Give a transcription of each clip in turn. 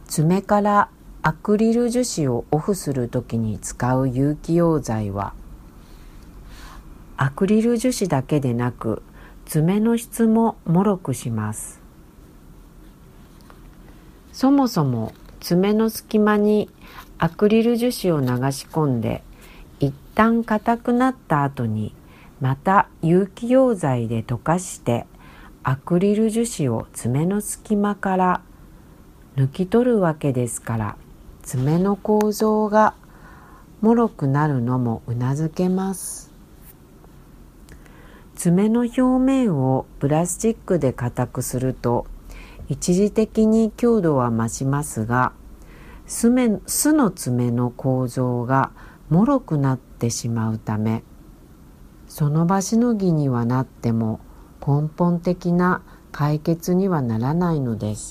爪からアクリル樹脂をオフするときに使う有機溶剤は、アクリル樹脂だけでなく爪の質も脆くします。そもそも爪の隙間にアクリル樹脂を流し込んで一旦硬くなった後にまた有機溶剤で溶かしてアクリル樹脂を爪の隙間から抜き取るわけですから、爪の構造が脆くなるのもうなずけます。爪の表面をプラスチックで硬くすると一時的に強度は増しますが、巣の爪の構造が脆くなってしまうため、その場しのぎにはなっても根本的な解決にはならないのです。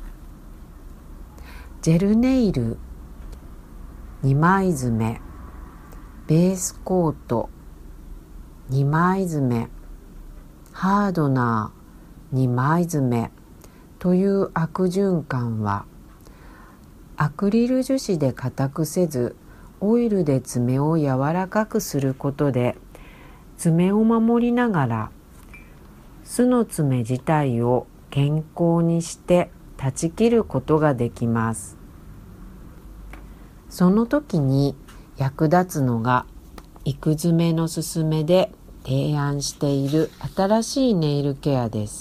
ジェルネイル、2枚爪、ベースコート、2枚爪、ハードナー、2枚爪という悪循環は、アクリル樹脂で硬くせずオイルで爪を柔らかくすることで爪を守りながら巣の爪自体を健康にして断ち切ることができます。その時に役立つのが育爪のすすめで提案している新しいネイルケアです。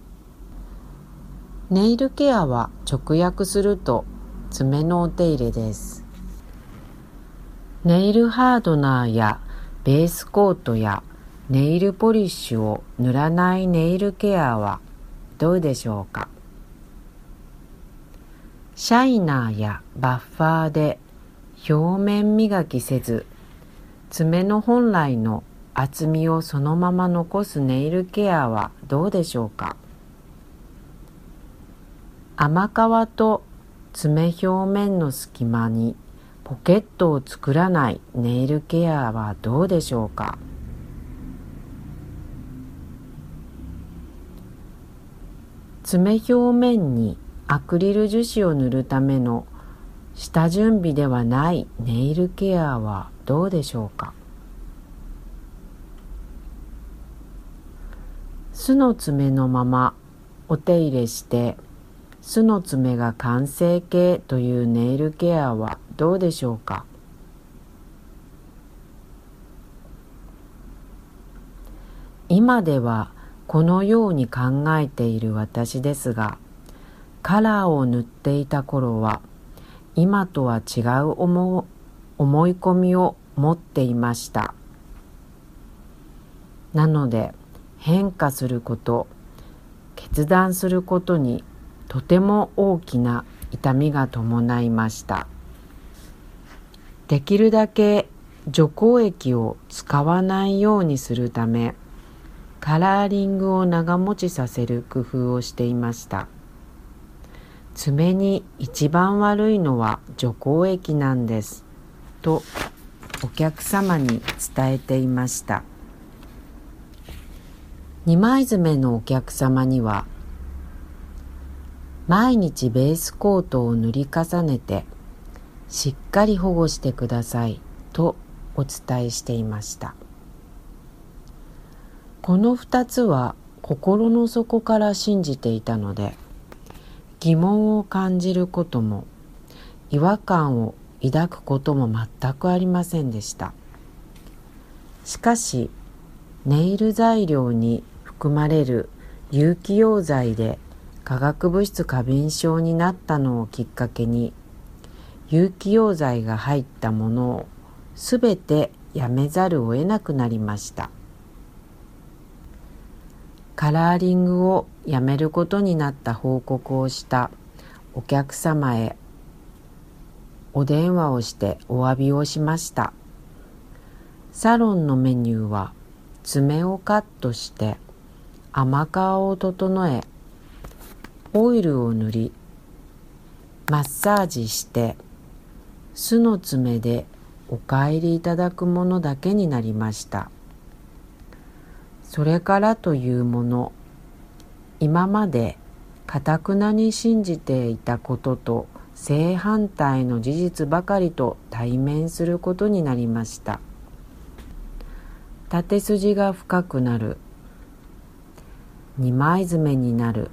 ネイルケアは直訳すると爪のお手入れです。ネイルハードナーやベースコートやネイルポリッシュを塗らないネイルケアはどうでしょうか。シャイナーやバッファーで表面磨きせず、爪の本来の厚みをそのまま残すネイルケアはどうでしょうか。甘皮と爪表面の隙間にポケットを作らないネイルケアはどうでしょうか。爪表面にアクリル樹脂を塗るための下準備ではないネイルケアはどうでしょうか。巣の爪のままお手入れして巣の爪が完成形というネイルケアはどうでしょうか。今ではこのように考えている私ですが、カラーを塗っていた頃は今とは違う思い込みを持っていました。なので変化すること、決断することにとても大きな痛みが伴いました。できるだけ除光液を使わないようにするため、カラーリングを長持ちさせる工夫をしていました。爪に一番悪いのは除光液なんですとお客様に伝えていました。二枚爪のお客様には、毎日ベースコートを塗り重ねてしっかり保護してくださいとお伝えしていました。この2つは心の底から信じていたので、疑問を感じることも違和感を抱くことも全くありませんでした。しかしネイル材料に含まれる有機溶剤で化学物質過敏症になったのをきっかけに、有機溶剤が入ったものをすべてやめざるを得なくなりました。カラーリングをやめることになった報告をしたお客様へお電話をしてお詫びをしました。サロンのメニューは爪をカットして甘皮を整え、オイルを塗りマッサージして巣の爪でお帰りいただくものだけになりました。それからというもの、今まで頑なに信じていたことと正反対の事実ばかりと対面することになりました。縦筋が深くなる、二枚爪になる、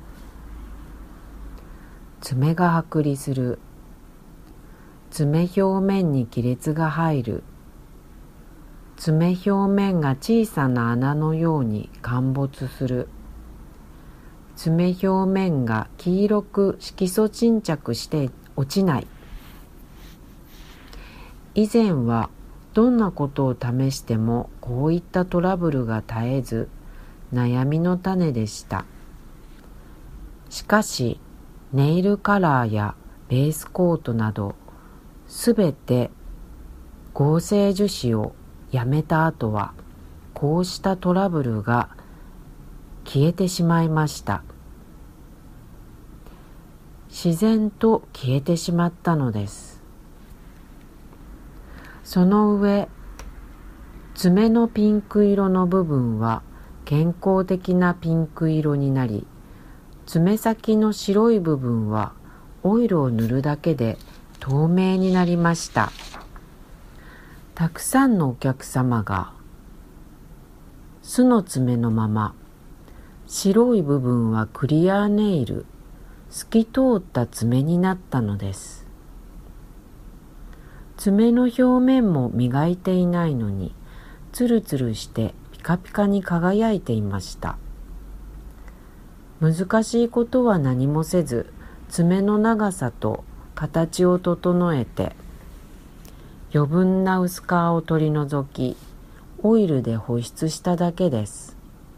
爪が剥離する、爪表面に亀裂が入る、爪表面が小さな穴のように陥没する、爪表面が黄色く色素沈着して落ちない。以前はどんなことを試してもこういったトラブルが絶えず悩みの種でした。しかしネイルカラーやベースコートなどすべて合成樹脂をやめた後はこうしたトラブルが消えてしまいました。自然と消えてしまったのです。その上、爪のピンク色の部分は健康的なピンク色になり、爪先の白い部分はオイルを塗るだけで透明になりました。たくさんのお客様が素の爪のまま、白い部分はクリアネイル、透き通った爪になったのです。爪の表面も磨いていないのに、ツルツルしてピカピカに輝いていました。難しいことは何もせず、爪の長さと形を整えて、余分な薄皮を取り除き、オイルで保湿しただけです。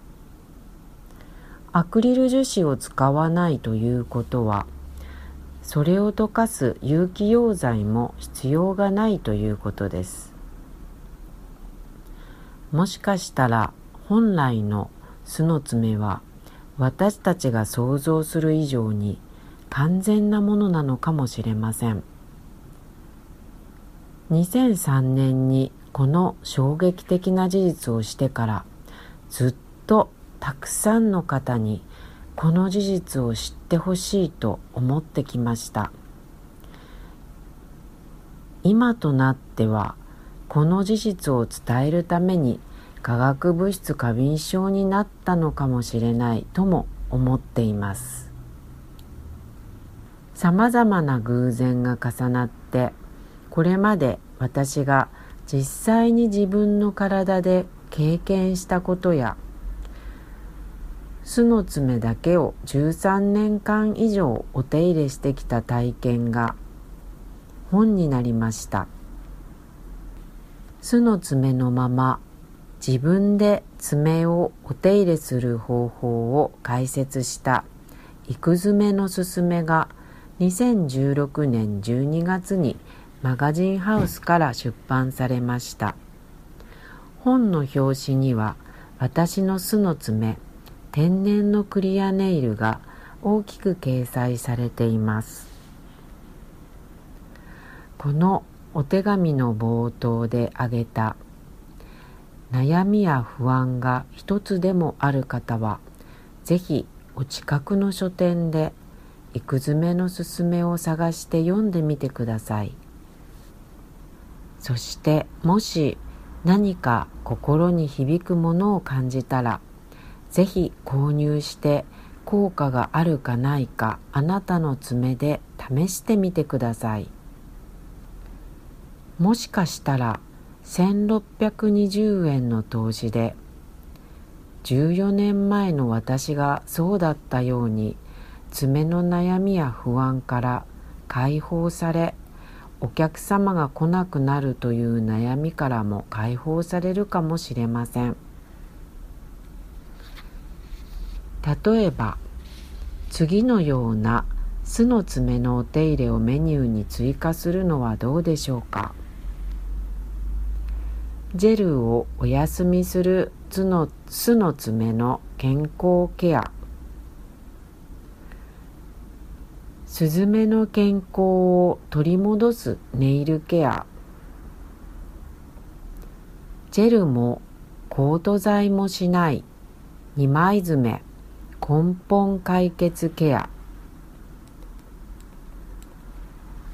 アクリル樹脂を使わないということは、それを溶かす有機溶剤も必要がないということです。もしかしたら本来の素の爪は私たちが想像する以上に完全なものなのかもしれません。2003年にこの衝撃的な事実をしてからずっとたくさんの方にこの事実を知ってほしいと思ってきました。今となってはこの事実を伝えるために化学物質過敏症になったのかもしれないとも思っています。さまざまな偶然が重なってこれまで私が実際に自分の体で経験したことや素の爪だけを13年間以上お手入れしてきた体験が本になりました。素の爪のまま自分で爪をお手入れする方法を解説した育爪のすすめが2016年12月にマガジンハウスから出版されました。本の表紙には私の素の爪、天然のクリアネイルが大きく掲載されています。このお手紙の冒頭で挙げた悩みや不安が一つでもある方は、ぜひお近くの書店で育爪のすすめを探して読んでみてください。そしてもし何か心に響くものを感じたら、ぜひ購入して効果があるかないかあなたの爪で試してみてください。もしかしたら1620円の投資で14年前の私がそうだったように爪の悩みや不安から解放され、お客様が来なくなるという悩みからも解放されるかもしれません。例えば次のような素の爪のお手入れをメニューに追加するのはどうでしょうか。ジェルをお休みする素の爪の健康ケア、スズメの健康を取り戻すネイルケア、ジェルもコート剤もしない二枚爪根本解決ケア、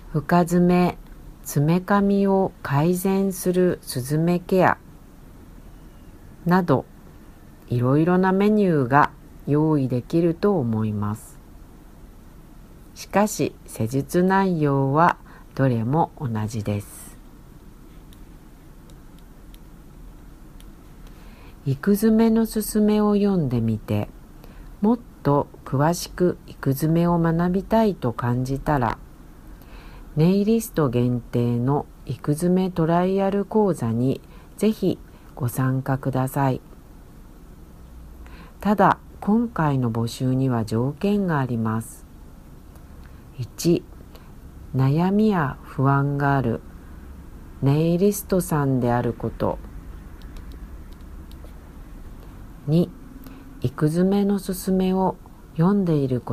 深爪、爪噛みを改善するスズメケアなど、いろいろなメニューが用意できると思います。しかし施術内容はどれも同じです。育爪のすすめを読んでみて、もっと詳しく育爪を学びたいと感じたら、ネイリスト限定の育爪トライアル講座にぜひご参加ください。ただ、今回の募集には条件があります。1、悩みや不安があるネイリストさんであること。2、育爪のすすめを読んでいること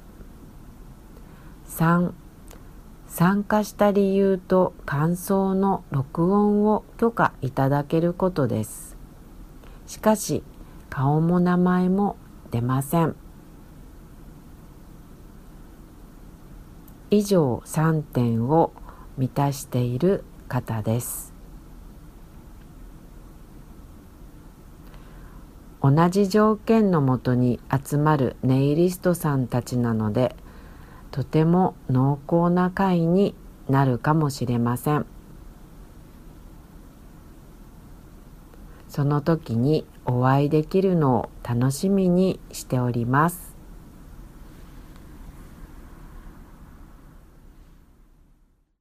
。3、参加した理由と感想の録音を許可いただけることです。しかし、顔も名前も出ません。以上3点を満たしている方です。同じ条件のもとに集まるネイリストさんたちなので、とても濃厚な会になるかもしれません。その時にお会いできるのを楽しみにしております。